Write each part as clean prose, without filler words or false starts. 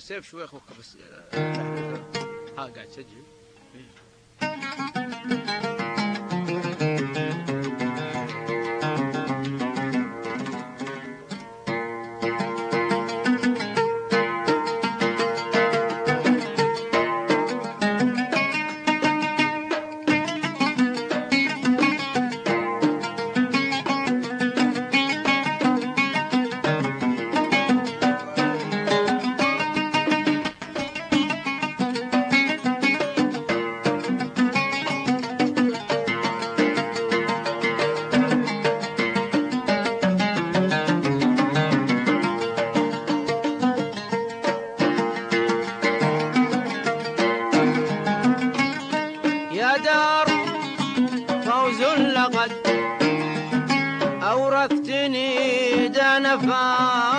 السيف شوي اخوك بس. ها قاعد تسجل. يا دار فوز لقد أورثتني دنفا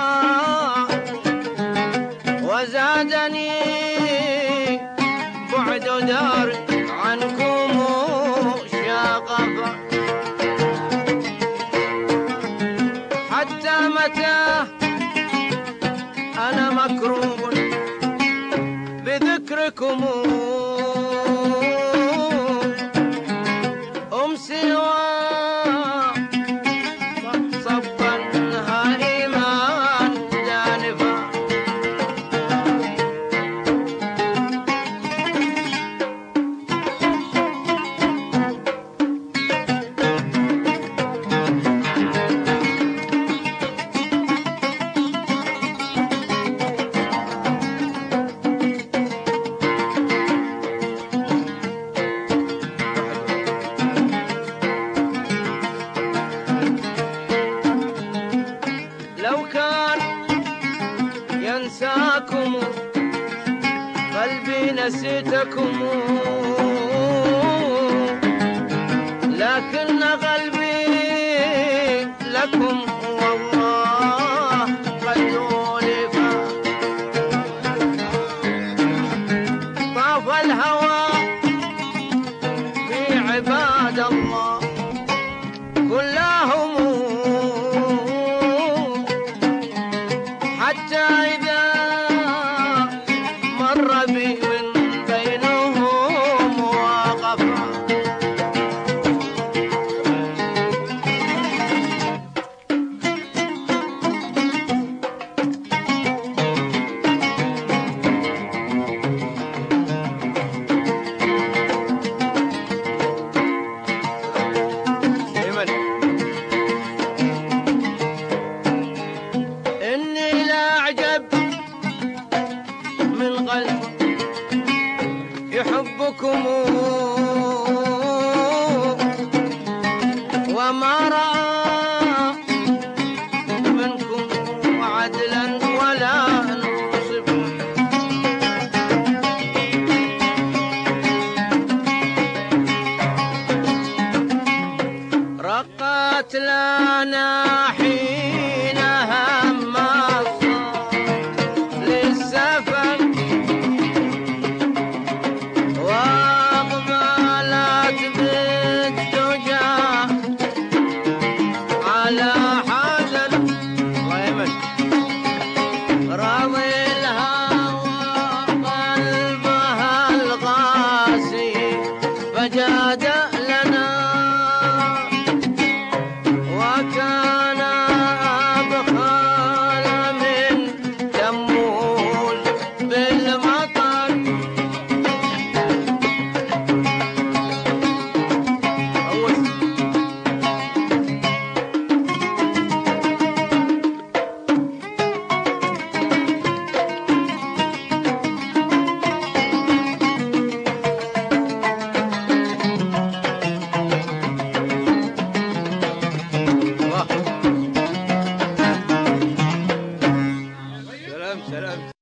وزادني بعد دار عنكم شاقفا. حتى متى أنا مكروب بذكركم أمسي وصبا هائما جانفا. لو كان ينساكم قلبي نسيتكم، لكن قلبي لكم والله قد أولف. طاف الهوى في عباد الله كلهم، حتى إذا مر بي من بينهم وقفا. إني لا أعجب من قلب يحبكم وما رأى منكم عدلا ولا نصفا. رقت لنا حين هم للسفر وأقبلت بالدجى على حزن ويمن. رضي الهوى قلبها القاسي فجاد لنا وكان أبخال من تمول بالمطر. سلام سلام.